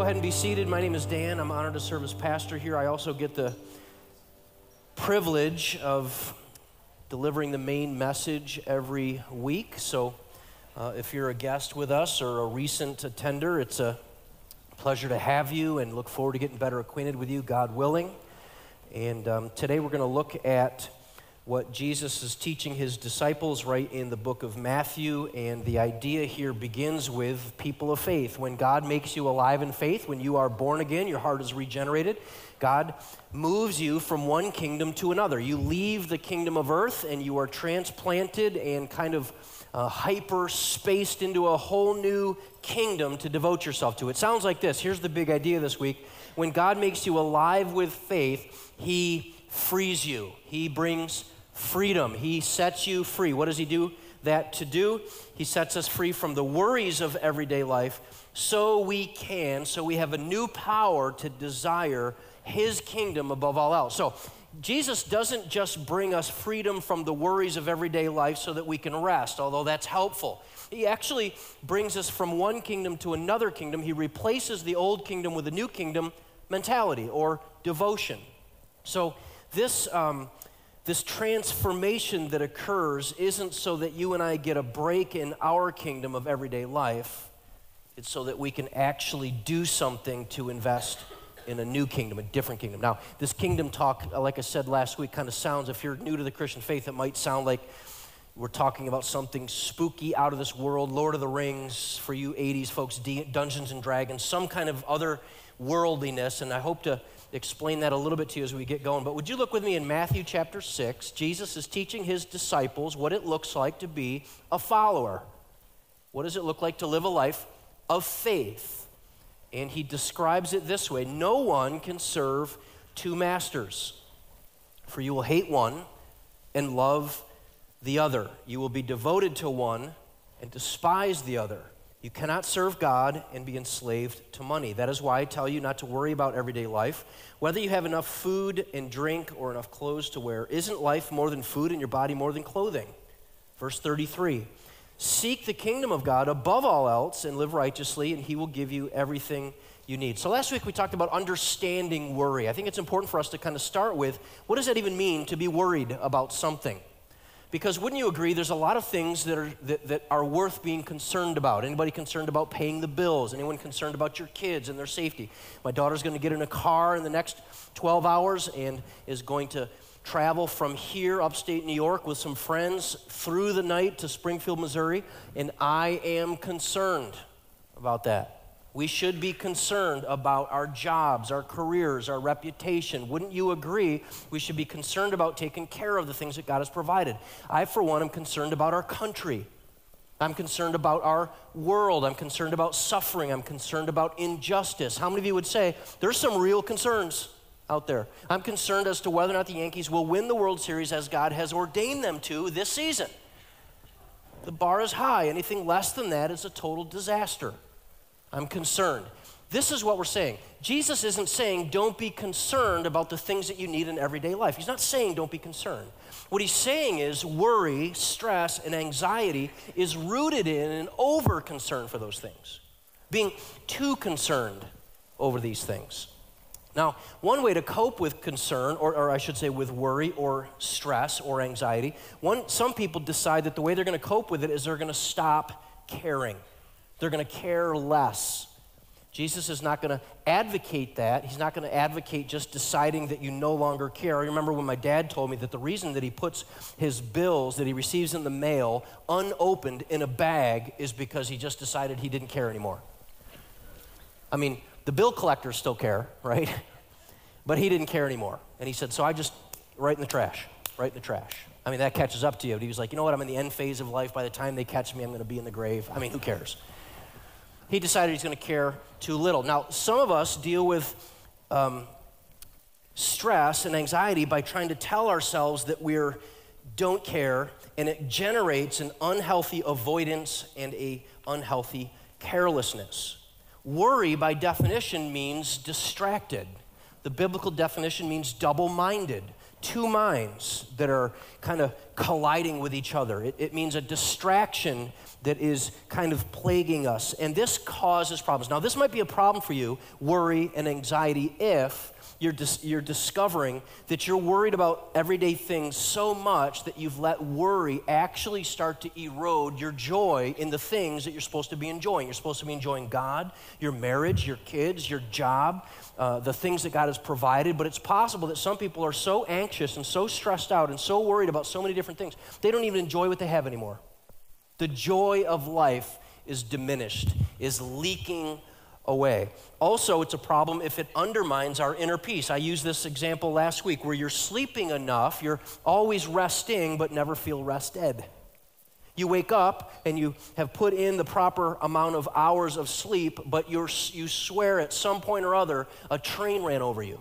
ahead and be seated. My name is Dan. I'm honored to serve as pastor here. I also get the privilege of delivering the main message every week. So if you're a guest with us or a recent attender, it's a pleasure to have you and look forward to getting better acquainted with you, God willing. And today we're going to look at what Jesus is teaching his disciples right in the book of Matthew, and the idea here begins with people of faith. When God makes you alive in faith, when you are born again, your heart is regenerated, God moves you from one kingdom to another. You leave the kingdom of earth and you are transplanted and kind of hyper-spaced into a whole new kingdom to devote yourself to. It sounds like this. Here's the big idea this week. When God makes you alive with faith, he frees you. He brings freedom. He sets you free. What does he do that to do? He sets us free from the worries of everyday life so we have a new power to desire his kingdom above all else. So Jesus doesn't just bring us freedom from the worries of everyday life so that we can rest, although that's helpful. He actually brings us from one kingdom to another kingdom. He replaces the old kingdom with a new kingdom mentality or devotion. So this transformation that occurs isn't so that you and I get a break in our kingdom of everyday life. It's so that we can actually do something to invest in a new kingdom, a different kingdom. Now, this kingdom talk, like I said last week, kind of sounds, if you're new to the Christian faith, it might sound like we're talking about something spooky, out of this world, Lord of the Rings, for you 80s folks, Dungeons and Dragons, some kind of other worldliness, and I hope to explain that a little bit to you as we get going. But would you look with me in Matthew chapter 6? Jesus is teaching his disciples what it looks like to be a follower. What does it look like to live a life of faith? And he describes it this way: no one can serve two masters, for you will hate one and love the other. You will be devoted to one and despise the other. You cannot serve God and be enslaved to money. That is why I tell you not to worry about everyday life, whether you have enough food and drink or enough clothes to wear. Isn't life more than food and your body more than clothing? Verse 33, seek the kingdom of God above all else and live righteously, and he will give you everything you need. So last week we talked about understanding worry. I think it's important for us to kind of start with, what does that even mean to be worried about something? Because wouldn't you agree, there's a lot of things that are worth being concerned about. Anybody concerned about paying the bills? Anyone concerned about your kids and their safety? My daughter's going to get in a car in the next 12 hours and is going to travel from here, upstate New York, with some friends through the night to Springfield, Missouri, and I am concerned about that. We should be concerned about our jobs, our careers, our reputation. Wouldn't you agree we should be concerned about taking care of the things that God has provided? I, for one, am concerned about our country. I'm concerned about our world. I'm concerned about suffering. I'm concerned about injustice. How many of you would say there's some real concerns out there? I'm concerned as to whether or not the Yankees will win the World Series as God has ordained them to this season. The bar is high. Anything less than that is a total disaster. I'm concerned. This is what we're saying. Jesus isn't saying don't be concerned about the things that you need in everyday life. He's not saying don't be concerned. What he's saying is worry, stress, and anxiety is rooted in an over-concern for those things, being too concerned over these things. Now, one way to cope with concern, or I should say with worry or stress or anxiety, some people decide that the way they're going to cope with it is they're going to stop caring. They're going to care less. Jesus is not going to advocate that. He's not going to advocate just deciding that you no longer care. I remember when my dad told me that the reason that he puts his bills that he receives in the mail unopened in a bag is because he just decided he didn't care anymore. I mean, the bill collectors still care, right? But he didn't care anymore. And he said, so I just right in the trash. I mean, that catches up to you. But he was like, you know what? I'm in the end phase of life. By the time they catch me, I'm going to be in the grave. I mean, who cares? He decided he's going to care too little. Now, some of us deal with stress and anxiety by trying to tell ourselves that we don't care, and it generates an unhealthy avoidance and an unhealthy carelessness. Worry, by definition, means distracted. The biblical definition means double-minded, two minds that are kind of colliding with each other. It means a distraction that is kind of plaguing us. And this causes problems. Now, this might be a problem for you, worry and anxiety, if you're discovering that you're worried about everyday things so much that you've let worry actually start to erode your joy in the things that you're supposed to be enjoying. You're supposed to be enjoying God, your marriage, your kids, your job, the things that God has provided. But it's possible that some people are so anxious and so stressed out and so worried about so many different things, they don't even enjoy what they have anymore. The joy of life is diminished, is leaking away. Also, it's a problem if it undermines our inner peace. I used this example last week where you're sleeping enough, you're always resting, but never feel rested. You wake up and you have put in the proper amount of hours of sleep, but you swear at some point or other a train ran over you.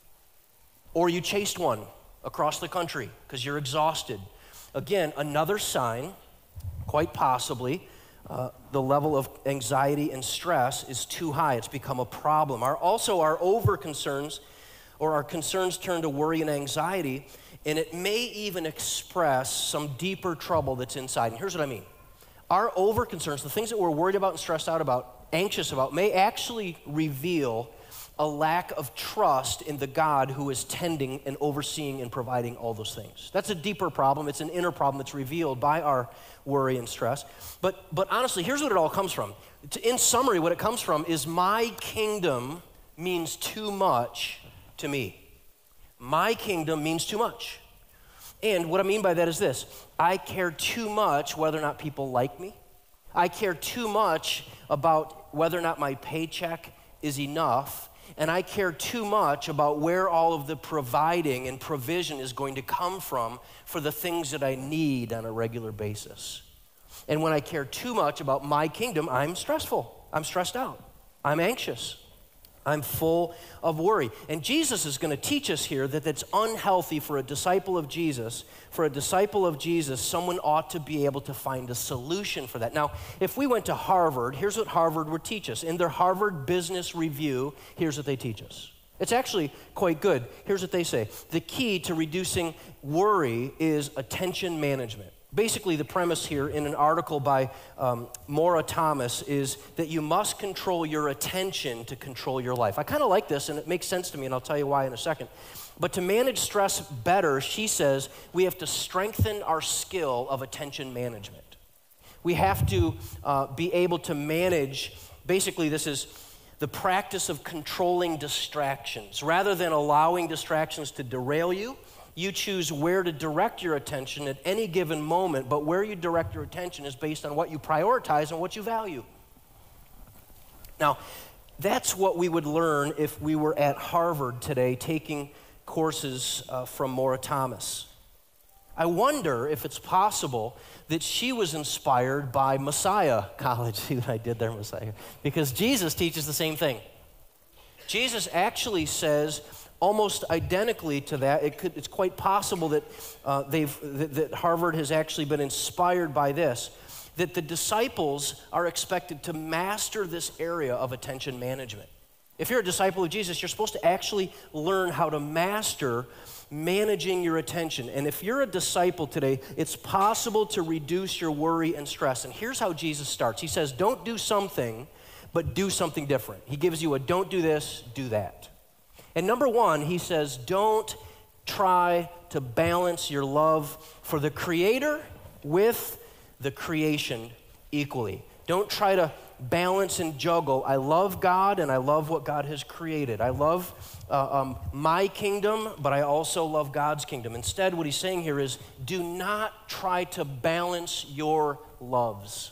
Or you chased one across the country because you're exhausted. Again, another sign, quite possibly, the level of anxiety and stress is too high. It's become a problem. Our over concerns, or our concerns turn to worry and anxiety, and it may even express some deeper trouble that's inside. And here's what I mean. Our over concerns, the things that we're worried about and stressed out about, anxious about, may actually reveal a lack of trust in the God who is tending and overseeing and providing all those things. That's a deeper problem. It's an inner problem that's revealed by our worry and stress. But honestly, here's what it all comes from. In summary, what it comes from is my kingdom means too much to me. My kingdom means too much. And what I mean by that is this. I care too much whether or not people like me. I care too much about whether or not my paycheck is enough. And I care too much about where all of the providing and provision is going to come from for the things that I need on a regular basis. And when I care too much about my kingdom, I'm stressful. I'm stressed out. I'm anxious. I'm full of worry. And Jesus is going to teach us here that it's unhealthy for a disciple of Jesus. For a disciple of Jesus, someone ought to be able to find a solution for that. Now, if we went to Harvard, here's what Harvard would teach us. In their Harvard Business Review, here's what they teach us. It's actually quite good. Here's what they say. The key to reducing worry is attention management. Basically, the premise here in an article by Maura Thomas is that you must control your attention to control your life. I kind of like this, and it makes sense to me, and I'll tell you why in a second. But to manage stress better, she says, we have to strengthen our skill of attention management. We have to be able to manage, basically this is the practice of controlling distractions. Rather than allowing distractions to derail you, you choose where to direct your attention at any given moment, but where you direct your attention is based on what you prioritize and what you value. Now, that's what we would learn if we were at Harvard today taking courses from Maura Thomas. I wonder if it's possible that she was inspired by Messiah College. See what I did there, Messiah? Because Jesus teaches the same thing. Jesus actually says, almost identically to that, it's quite possible that that Harvard has actually been inspired by this, that the disciples are expected to master this area of attention management. If you're a disciple of Jesus, you're supposed to actually learn how to master managing your attention. And if you're a disciple today, it's possible to reduce your worry and stress. And here's how Jesus starts. He says, don't do something, but do something different. He gives you a don't do this, do that. And number one, he says, don't try to balance your love for the Creator with the creation equally. Don't try to balance and juggle. I love God and I love what God has created. I love my kingdom, but I also love God's kingdom. Instead, what he's saying here is, do not try to balance your loves.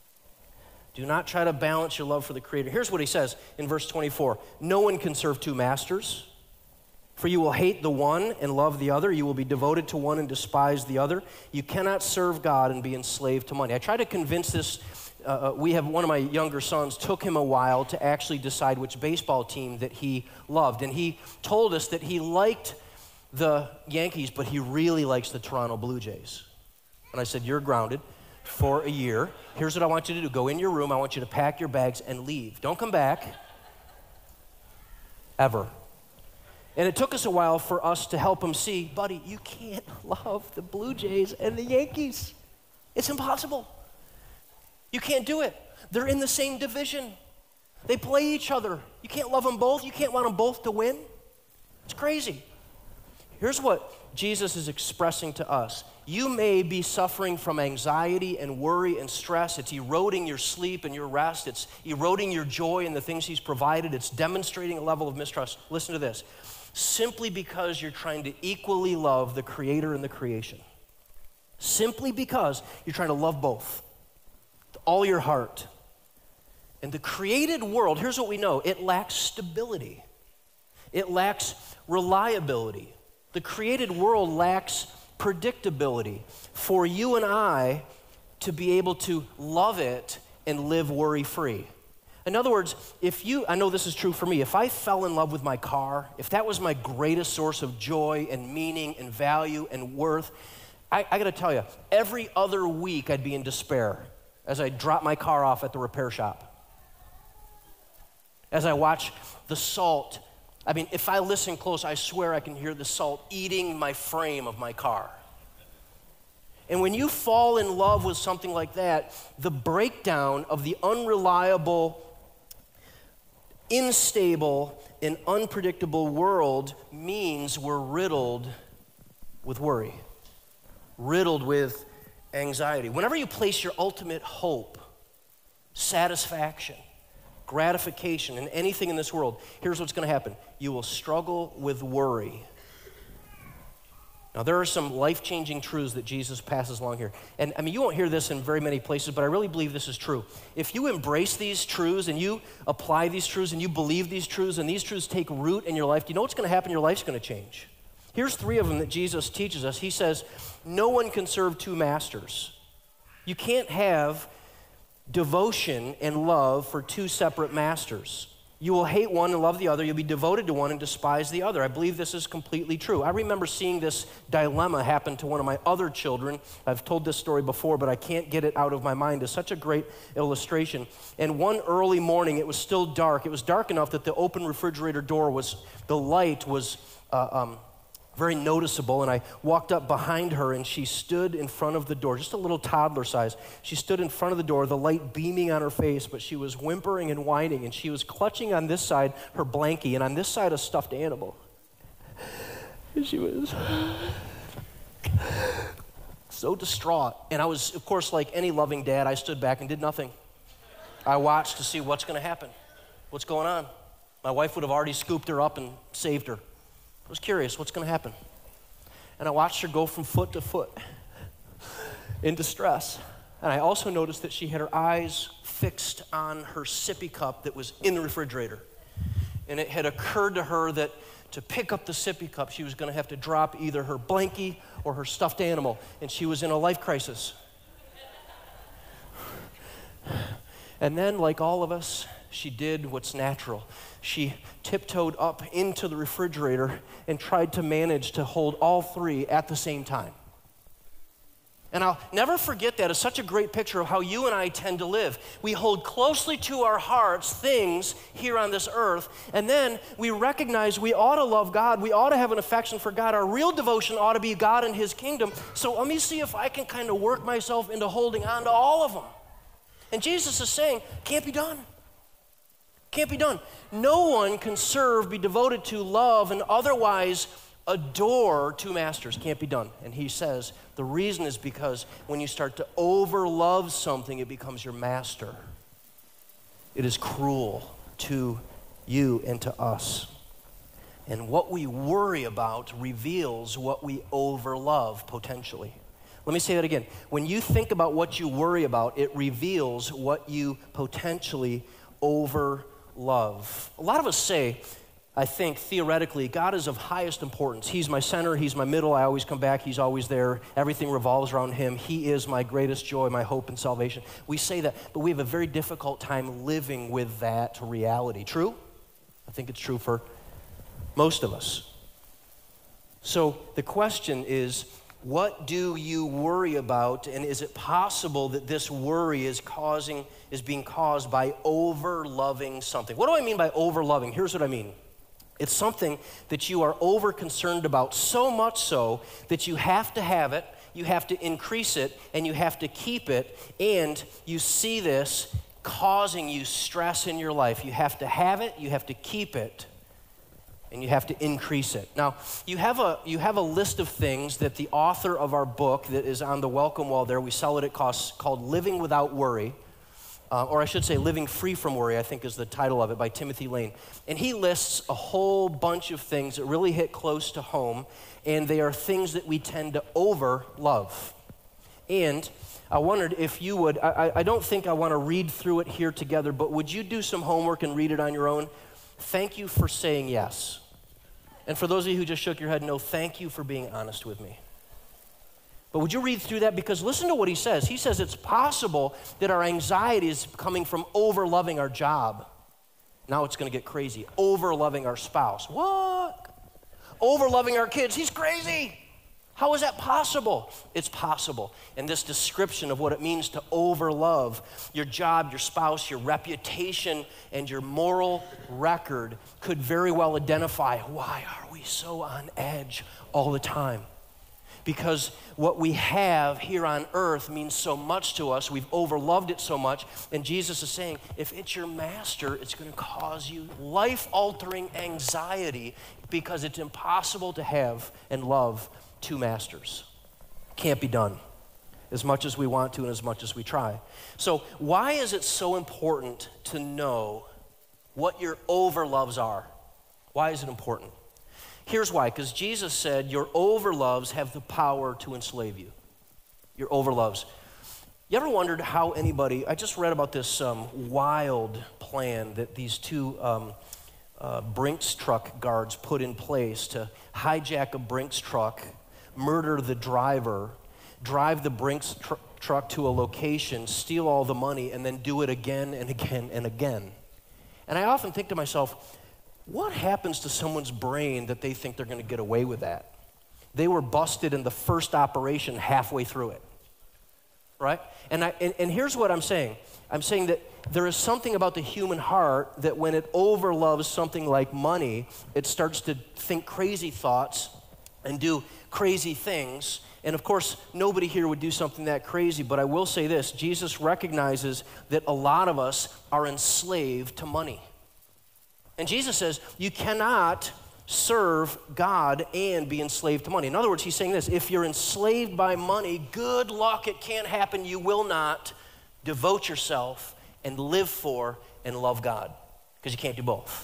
Do not try to balance your love for the Creator. Here's what he says in verse 24. No one can serve two masters, for you will hate the one and love the other. You will be devoted to one and despise the other. You cannot serve God and be enslaved to money. I try to convince this. We have one of my younger sons, took him a while to actually decide which baseball team that he loved. And he told us that he liked the Yankees, but he really likes the Toronto Blue Jays. And I said, you're grounded for a year. Here's what I want you to do. Go in your room. I want you to pack your bags and leave. Don't come back. Ever. And it took us a while for us to help him see, buddy, you can't love the Blue Jays and the Yankees. It's impossible. You can't do it. They're in the same division. They play each other. You can't love them both. You can't want them both to win. It's crazy. Here's what Jesus is expressing to us. You may be suffering from anxiety and worry and stress. It's eroding your sleep and your rest. It's eroding your joy in the things he's provided. It's demonstrating a level of mistrust. Listen to this. Simply because you're trying to equally love the Creator and the creation. Simply because you're trying to love both. With all your heart. And the created world, here's what we know. It lacks stability. It lacks reliability. The created world lacks predictability. For you and I to be able to love it and live worry-free. In other words, I know this is true for me, if I fell in love with my car, if that was my greatest source of joy and meaning and value and worth, I gotta tell you, every other week I'd be in despair as I drop my car off at the repair shop. As I watch the salt, if I listen close, I swear I can hear the salt eating my frame of my car. And when you fall in love with something like that, the breakdown of the unreliable, unstable, and unpredictable world means we're riddled with worry, riddled with anxiety. Whenever you place your ultimate hope, satisfaction, gratification in anything in this world, here's what's going to happen. You will struggle with worry. Now, there are some life-changing truths that Jesus passes along here. And you won't hear this in very many places, but I really believe this is true. If you embrace these truths and you apply these truths and you believe these truths and these truths take root in your life, do you know what's going to happen? Your life's going to change. Here's 3 of them that Jesus teaches us. He says, no one can serve 2 masters. You can't have devotion and love for 2 separate masters. You will hate one and love the other. You'll be devoted to one and despise the other. I believe this is completely true. I remember seeing this dilemma happen to one of my other children. I've told this story before, but I can't get it out of my mind. It's such a great illustration. And one early morning, it was still dark. It was dark enough that the open refrigerator door the light was very noticeable, and I walked up behind her, and she stood in front of the door, just a little toddler size. She stood in front of the door, the light beaming on her face, but she was whimpering and whining, and she was clutching on this side her blankie, and on this side a stuffed animal. And she was so distraught. And I was, of course, like any loving dad, I stood back and did nothing. I watched to see what's going to happen, what's going on. My wife would have already scooped her up and saved her. I was curious, what's going to happen? And I watched her go from foot to foot in distress. And I also noticed that she had her eyes fixed on her sippy cup that was in the refrigerator. And it had occurred to her that to pick up the sippy cup, she was going to have to drop either her blankie or her stuffed animal. And she was in a life crisis. And then, like all of us, she did what's natural. She tiptoed up into the refrigerator and tried to manage to hold all 3 at the same time. And I'll never forget that. It's such a great picture of how you and I tend to live. We hold closely to our hearts things here on this earth, and then we recognize we ought to love God. We ought to have an affection for God. Our real devotion ought to be God and His kingdom. So let me see if I can kind of work myself into holding on to all of them. And Jesus is saying, can't be done. Can't be done. No one can serve, be devoted to, love, and otherwise adore 2 masters. Can't be done. And he says the reason is because when you start to overlove something, it becomes your master. It is cruel to you and to us. And what we worry about reveals what we overlove potentially. Let me say that again. When you think about what you worry about, it reveals what you potentially overlove. A lot of us say, I think, theoretically, God is of highest importance. He's my center, He's my middle, I always come back, He's always there. Everything revolves around Him. He is my greatest joy, my hope and salvation. We say that, but we have a very difficult time living with that reality. True? I think it's true for most of us. So the question is, what do you worry about, and is it possible that this worry is being caused by over-loving something? What do I mean by over-loving? Here's what I mean. It's something that you are over concerned about, so much so that you have to have it, you have to increase it, and you have to keep it, and you see this causing you stress in your life. You have to have it, you have to keep it, and you have to increase it. Now, you have a list of things that the author of our book that is on the welcome wall there, we sell it at cost, called Living Without Worry. Or I should say Living Free from Worry, I think is the title of it, by Timothy Lane. And he lists a whole bunch of things that really hit close to home, and they are things that we tend to over-love. And I wondered if you would, I don't think I want to read through it here together, but would you do some homework and read it on your own? Thank you for saying yes. And for those of you who just shook your head, no, thank you for being honest with me. But would you read through that? Because listen to what he says. He says it's possible that our anxiety is coming from over-loving our job. Now it's going to get crazy. Over-loving our spouse. What? Over-loving our kids. He's crazy. How is that possible? It's possible. And this description of what it means to over-love your job, your spouse, your reputation, and your moral record could very well identify why are we so on edge all the time? Because what we have here on earth means so much to us. We've overloved it so much. And Jesus is saying, if it's your master, it's going to cause you life-altering anxiety because it's impossible to have and love two masters. Can't be done as much as we want to and as much as we try. So why is it so important to know what your overloves are? Why is it important? Here's why, because Jesus said your overloves have the power to enslave you. Your overloves. You ever wondered how anybody, I just read about this wild plan that these two Brinks truck guards put in place to hijack a Brinks truck, murder the driver, drive the Brinks truck to a location, steal all the money, and then do it again and again and again. And I often think to myself, what happens to someone's brain that they think they're going to get away with that? They were busted in the first operation halfway through it, right? And here's what I'm saying. I'm saying that there is something about the human heart that when it overloves something like money, it starts to think crazy thoughts and do crazy things. And of course, nobody here would do something that crazy, but I will say this. Jesus recognizes that a lot of us are enslaved to money. And Jesus says, you cannot serve God and be enslaved to money. In other words, he's saying this, if you're enslaved by money, good luck, it can't happen. You will not devote yourself and live for and love God, because you can't do both.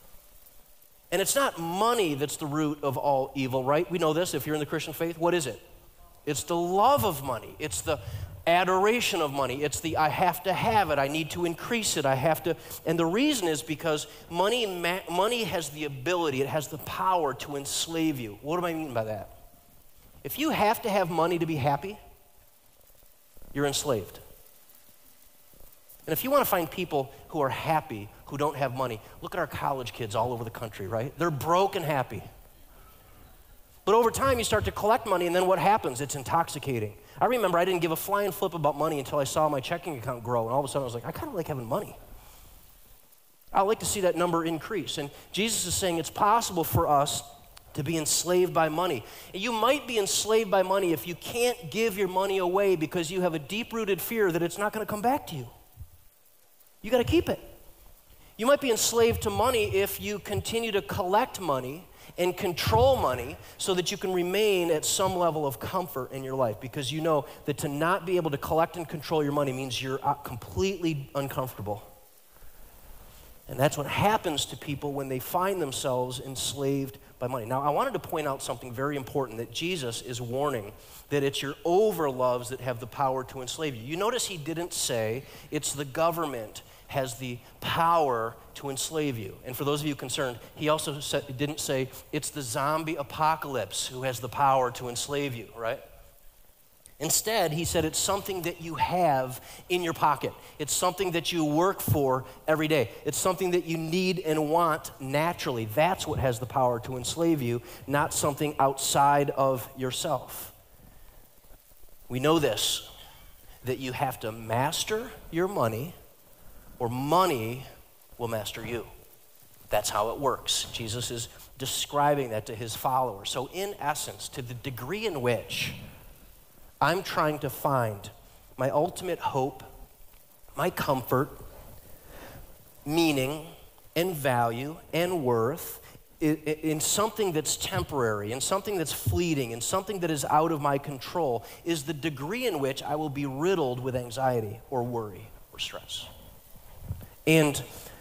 And it's not money that's the root of all evil, right? We know this if you're in the Christian faith. What is it? It's the love of money. It's the adoration of money. It's the I have to have it. I need to increase it. I have to. And the reason is because money has the ability, it has the power to enslave you. What do I mean by that? If you have to have money to be happy, you're enslaved. And if you want to find people who are happy, who don't have money, look at our college kids all over the country, right? They're broke and happy. But over time, you start to collect money, and then what happens? It's intoxicating. I remember I didn't give a flying flip about money until I saw my checking account grow, and all of a sudden I was like, I kind of like having money. I like to see that number increase. And Jesus is saying it's possible for us to be enslaved by money. And you might be enslaved by money if you can't give your money away because you have a deep-rooted fear that it's not going to come back to you. You got to keep it. You might be enslaved to money if you continue to collect money and control money so that you can remain at some level of comfort in your life, because you know that to not be able to collect and control your money means you're completely uncomfortable. And that's what happens to people when they find themselves enslaved by money. Now, I wanted to point out something very important, that Jesus is warning that it's your overloves that have the power to enslave you. You notice he didn't say it's the government has the power to enslave you. And for those of you concerned, he also didn't say it's the zombie apocalypse who has the power to enslave you, right? Instead, he said it's something that you have in your pocket. It's something that you work for every day. It's something that you need and want naturally. That's what has the power to enslave you, not something outside of yourself. We know this, that you have to master your money, or money will master you. That's how it works. Jesus is describing that to his followers. So in essence, to the degree in which I'm trying to find my ultimate hope, my comfort, meaning, and value, and worth in something that's temporary, in something that's fleeting, in something that is out of my control, is the degree in which I will be riddled with anxiety or worry or stress. And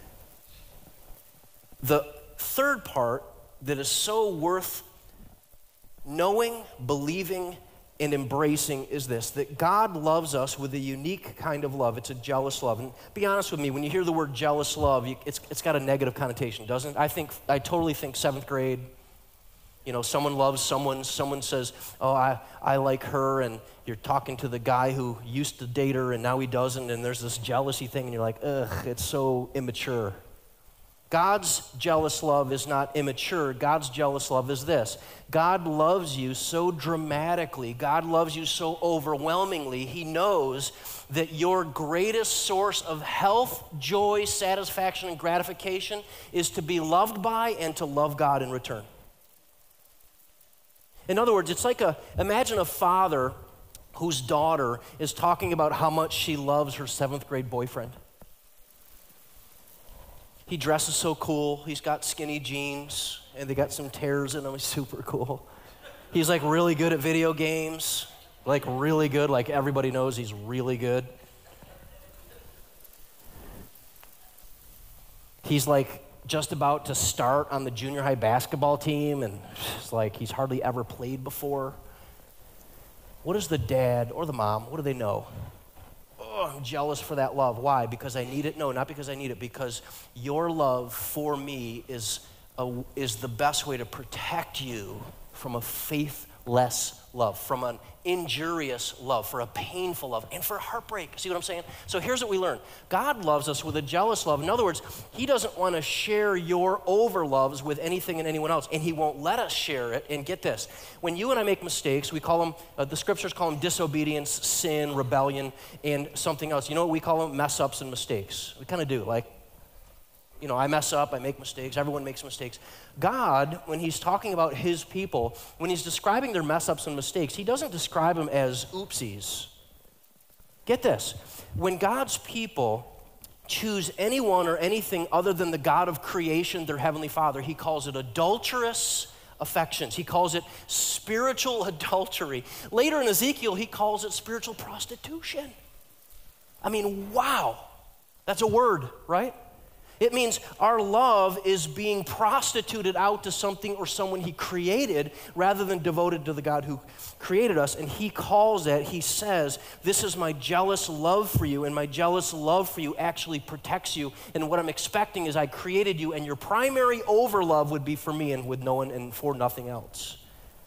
the third part that is so worth knowing, believing, and embracing is this, that God loves us with a unique kind of love. It's a jealous love. And be honest with me, when you hear the word jealous love, it's got a negative connotation, doesn't it? I totally think 7th grade, someone loves someone says, oh, I like her, and you're talking to the guy who used to date her and now he doesn't, and there's this jealousy thing, and you're like, ugh, it's so immature. God's jealous love is not immature. God's jealous love is this. God loves you so dramatically. God loves you so overwhelmingly. He knows that your greatest source of health, joy, satisfaction, and gratification is to be loved by and to love God in return. In other words, it's like imagine a father whose daughter is talking about how much she loves her 7th grade boyfriend. He dresses so cool. He's got skinny jeans, and they got some tears in them. He's super cool. He's like really good at video games, like really good, like everybody knows he's really good. He's like just about to start on the junior high basketball team, and it's like he's hardly ever played before. What does the dad or the mom, what do they know? Oh, I'm jealous for that love. Why? Because I need it? No, not because I need it. Because your love for me is the best way to protect you from a faithless love, from an injurious love, for a painful love, and for heartbreak. See what I'm saying? So here's what we learn. God loves us with a jealous love. In other words, he doesn't want to share your overloves with anything and anyone else, and he won't let us share it. And get this, when you and I make mistakes, we call them, the scriptures call them disobedience, sin, rebellion, and something else. You know what we call them? Mess ups and mistakes. We kind of do, like, I mess up, I make mistakes, everyone makes mistakes. God, when he's talking about his people, when he's describing their mess ups and mistakes, he doesn't describe them as oopsies. Get this, when God's people choose anyone or anything other than the God of creation, their heavenly Father, he calls it adulterous affections. He calls it spiritual adultery. Later in Ezekiel, he calls it spiritual prostitution. I mean, wow, that's a word, right? It means our love is being prostituted out to something or someone he created rather than devoted to the God who created us. And he calls that, he says, this is my jealous love for you, and my jealous love for you actually protects you. And what I'm expecting is I created you, and your primary overlove would be for me and with no one and for nothing else.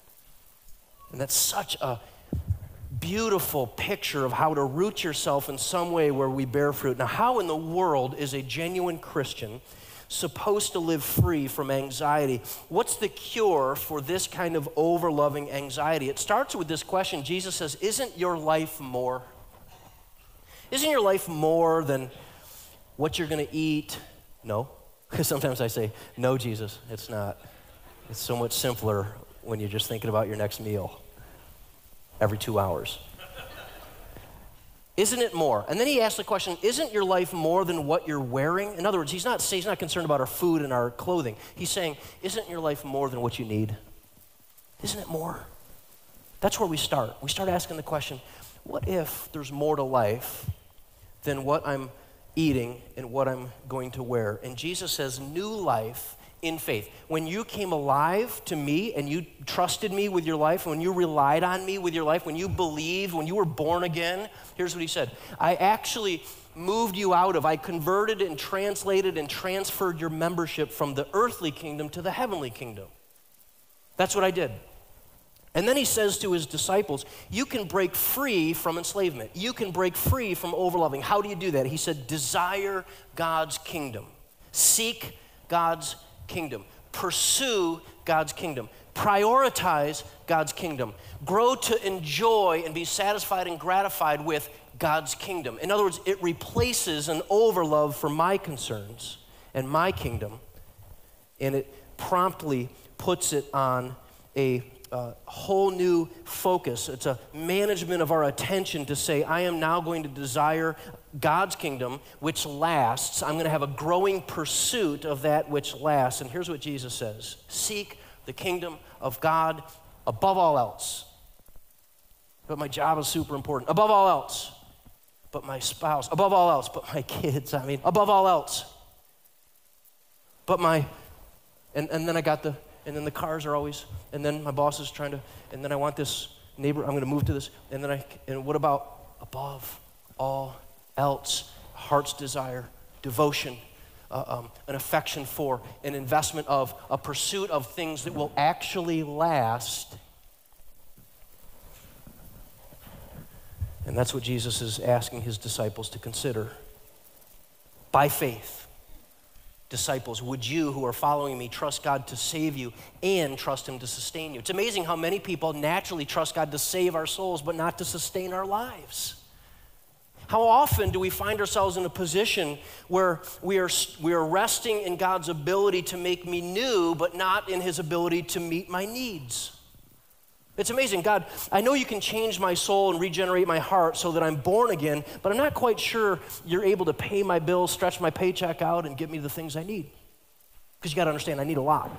And that's such a beautiful picture of how to root yourself in some way where we bear fruit. Now, how in the world is a genuine Christian supposed to live free from anxiety? What's the cure for this kind of overloving anxiety? It starts with this question. Jesus says, isn't your life more? Isn't your life more than what you're going to eat? No. Because sometimes I say, no, Jesus, it's not. It's so much simpler when you're just thinking about your next meal every 2 hours. Isn't it more? And then he asks the question, isn't your life more than what you're wearing? In other words, he's not concerned about our food and our clothing. He's saying, isn't your life more than what you need? Isn't it more? That's where we start. We start asking the question, what if there's more to life than what I'm eating and what I'm going to wear? And Jesus says, new life in faith. When you came alive to me and you trusted me with your life, when you relied on me with your life, when you believed, when you were born again, here's what he said. I actually moved you I converted and translated and transferred your membership from the earthly kingdom to the heavenly kingdom. That's what I did. And then he says to his disciples, you can break free from enslavement. You can break free from overloving. How do you do that? He said, desire God's kingdom. Seek God's kingdom. Pursue God's kingdom. Prioritize God's kingdom. Grow to enjoy and be satisfied and gratified with God's kingdom. In other words, it replaces an overlove for my concerns and my kingdom And it promptly puts it on a whole new focus. It's a management of our attention to say, I am now going to desire God's kingdom, which lasts. I'm going to have a growing pursuit of that which lasts. And here's what Jesus says: seek the kingdom of God above all else. But my job is super important. Above all else. But my spouse. Above all else. But my kids. Above all else. But my, and then I got and then the cars are always, and then my boss is trying to, and then I want this neighbor, I'm going to move to this, and what about above all else? Heart's desire, devotion, an affection for, an investment of, a pursuit of things that will actually last. And that's what Jesus is asking his disciples to consider. By faith, disciples, would you who are following me trust God to save you and trust him to sustain you? It's amazing how many people naturally trust God to save our souls, but not to sustain our lives. How often do we find ourselves in a position where we are resting in God's ability to make me new, but not in his ability to meet my needs? It's amazing. God, I know you can change my soul and regenerate my heart so that I'm born again, but I'm not quite sure you're able to pay my bills, stretch my paycheck out, and give me the things I need. Because you got to understand, I need a lot.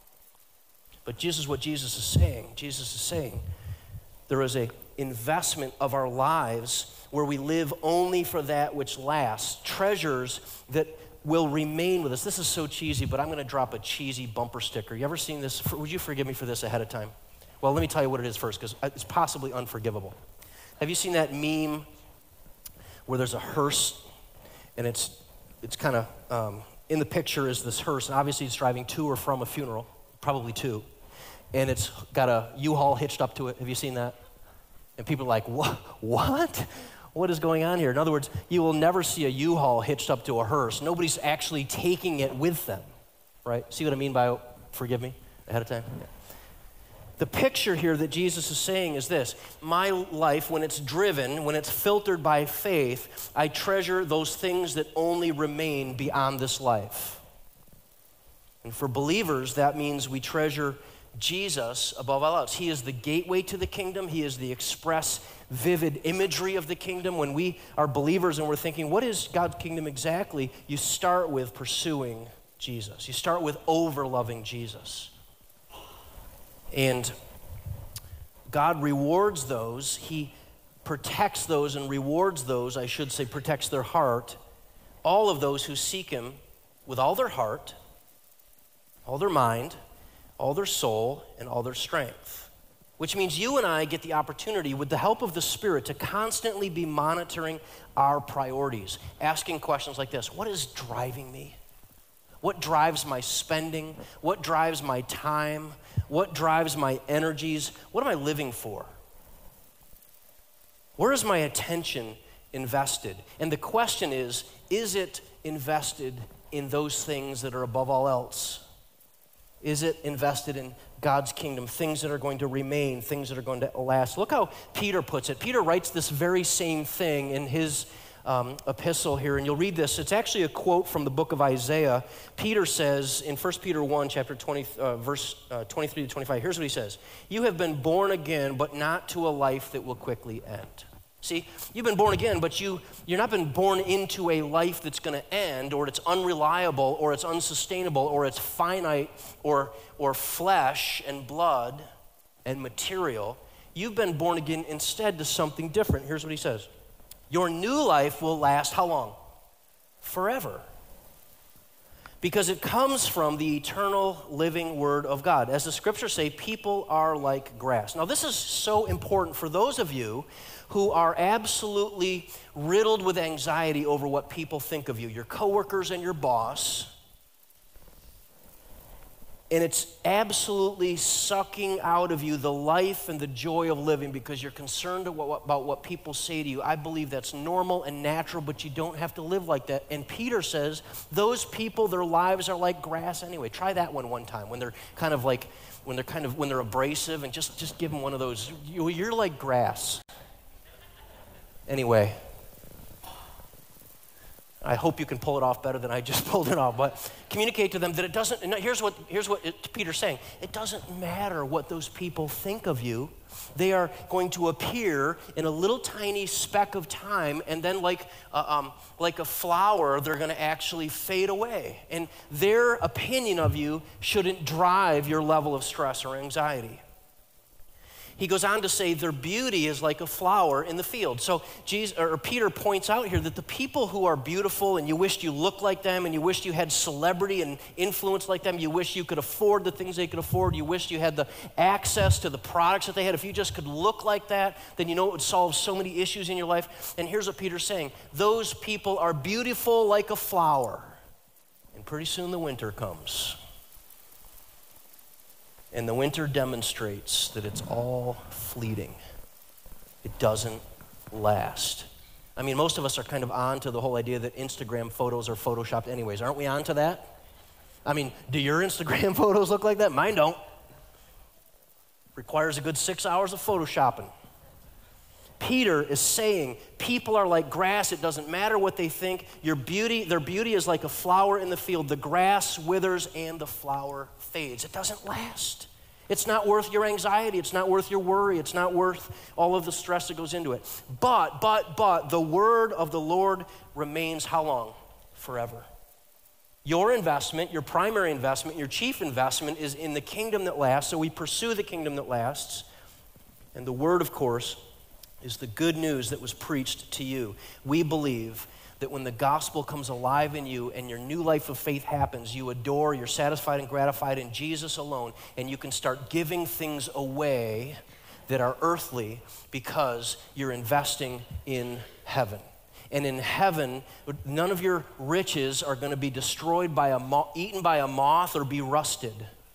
But this is what Jesus is saying. Jesus is saying there is an investment of our lives where we live only for that which lasts, treasures that will remain with us. This is so cheesy, but I'm going to drop a cheesy bumper sticker. You ever seen this? Would you forgive me for this ahead of time? Well, let me tell you what it is first, because it's possibly unforgivable. Have you seen that meme where there's a hearse, and it's kind of, in the picture is this hearse, and obviously it's driving to or from a funeral, probably to, and it's got a U-Haul hitched up to it. Have you seen that? And people are like, what? What is going on here? In other words, you will never see a U-Haul hitched up to a hearse. Nobody's actually taking it with them, right? See what I mean by forgive me ahead of time? Yeah. The picture here that Jesus is saying is this: my life, when it's driven, when it's filtered by faith, I treasure those things that only remain beyond this life. And for believers, that means we treasure Jesus above all else. He is the gateway to the kingdom. He is the express, vivid imagery of the kingdom. When we are believers and we're thinking, what is God's kingdom exactly? You start with pursuing Jesus. You start with over-loving Jesus. And God rewards those. He protects those and rewards those, I should say, protects their heart. All of those who seek him with all their heart, all their mind, all their soul, and all their strength. Which means you and I get the opportunity, with the help of the Spirit, to constantly be monitoring our priorities, asking questions like this: what is driving me? What drives my spending? What drives my time? What drives my energies? What am I living for? Where is my attention invested? And the question is it invested in those things that are above all else? Is it invested in God's kingdom, things that are going to remain, things that are going to last? Look how Peter puts it. Peter writes this very same thing in his epistle here, and you'll read this. It's actually a quote from the book of Isaiah. Peter says in 1 Peter 1, chapter 20, verse 23 to 25, here's what he says: you have been born again, but not to a life that will quickly end. See, you've been born again, but you're not been born into a life that's going to end, or it's unreliable, or it's unsustainable, or it's finite, or flesh and blood and material. You've been born again instead to something different. Here's what he says: your new life will last how long? Forever. Because it comes from the eternal living word of God. As the scriptures say, people are like grass. Now, this is so important for those of you who are absolutely riddled with anxiety over what people think of you, your coworkers and your boss. And it's absolutely sucking out of you the life and the joy of living because you're concerned about what people say to you. I believe that's normal and natural, but you don't have to live like that. And Peter says those people, their lives are like grass anyway. Try that one time when they're when they're abrasive, and just give them one of those. You're like grass. Anyway, I hope you can pull it off better than I just pulled it off, but communicate to them that it doesn't, here's what Peter's saying. It doesn't matter what those people think of you. They are going to appear in a little tiny speck of time, and then like a flower, they're going to actually fade away. And their opinion of you shouldn't drive your level of stress or anxiety. He goes on to say their beauty is like a flower in the field. So Peter points out here that the people who are beautiful and you wished you looked like them and you wished you had celebrity and influence like them, you wish you could afford the things they could afford, you wished you had the access to the products that they had. If you just could look like that, then you know it would solve so many issues in your life. And here's what Peter's saying. Those people are beautiful like a flower. And pretty soon the winter comes. And the winter demonstrates that it's all fleeting. It doesn't last. I mean, most of us are kind of on to the whole idea that Instagram photos are photoshopped anyways. Aren't we on to that? I mean, do your Instagram photos look like that? Mine don't. Requires a good 6 hours of photoshopping. Peter is saying people are like grass. It doesn't matter what they think. Their beauty is like a flower in the field. The grass withers and the flower fades. It doesn't last. It's not worth your anxiety. It's not worth your worry. It's not worth all of the stress that goes into it. But the word of the Lord remains how long? Forever. Your investment, your primary investment, your chief investment is in the kingdom that lasts. So we pursue the kingdom that lasts. And the word, of course, is the good news that was preached to you. We believe that when the gospel comes alive in you and your new life of faith happens, you adore, you're satisfied and gratified in Jesus alone, and you can start giving things away that are earthly because you're investing in heaven. And in heaven, none of your riches are going to be destroyed eaten by a moth or be rusted.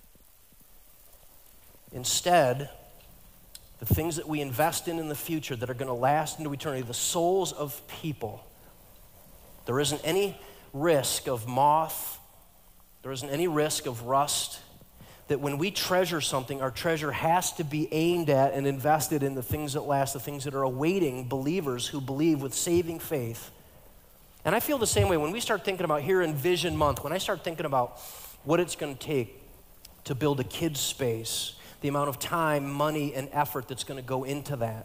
Instead, the things that we invest in the future that are going to last into eternity, the souls of people, there isn't any risk of moth, there isn't any risk of rust, that when we treasure something, our treasure has to be aimed at and invested in the things that last, the things that are awaiting believers who believe with saving faith. And I feel the same way when we start thinking about here in Vision Month, when I start thinking about what it's going to take to build a kids space, the amount of time, money, and effort that's going to go into that.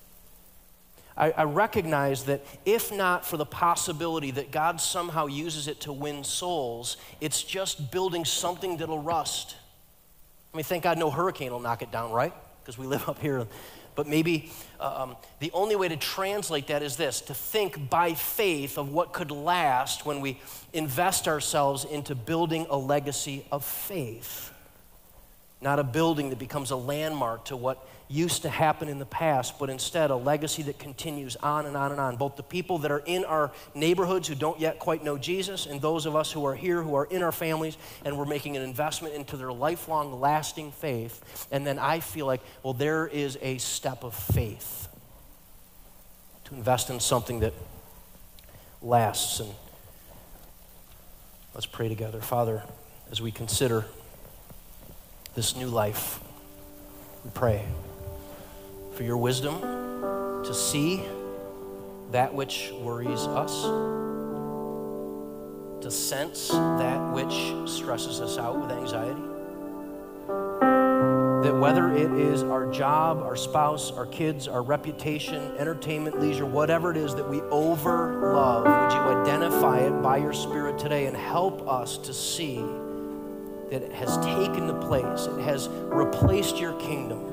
I recognize that if not for the possibility that God somehow uses it to win souls, it's just building something that'll rust. I mean, thank God no hurricane will knock it down, right? Because we live up here. But maybe the only way to translate that is this, to think by faith of what could last when we invest ourselves into building a legacy of faith. Not a building that becomes a landmark to what used to happen in the past, but instead a legacy that continues on and on and on. Both the people that are in our neighborhoods who don't yet quite know Jesus and those of us who are here who are in our families and we're making an investment into their lifelong lasting faith. And then I feel like, well, there is a step of faith to invest in something that lasts. And let's pray together. Father, as we consider this new life, we pray for your wisdom to see that which worries us, to sense that which stresses us out with anxiety, that whether it is our job, our spouse, our kids, our reputation, entertainment, leisure, whatever it is that we over-love, would you identify it by your Spirit today and help us to see that it has taken the place, it has replaced your kingdom,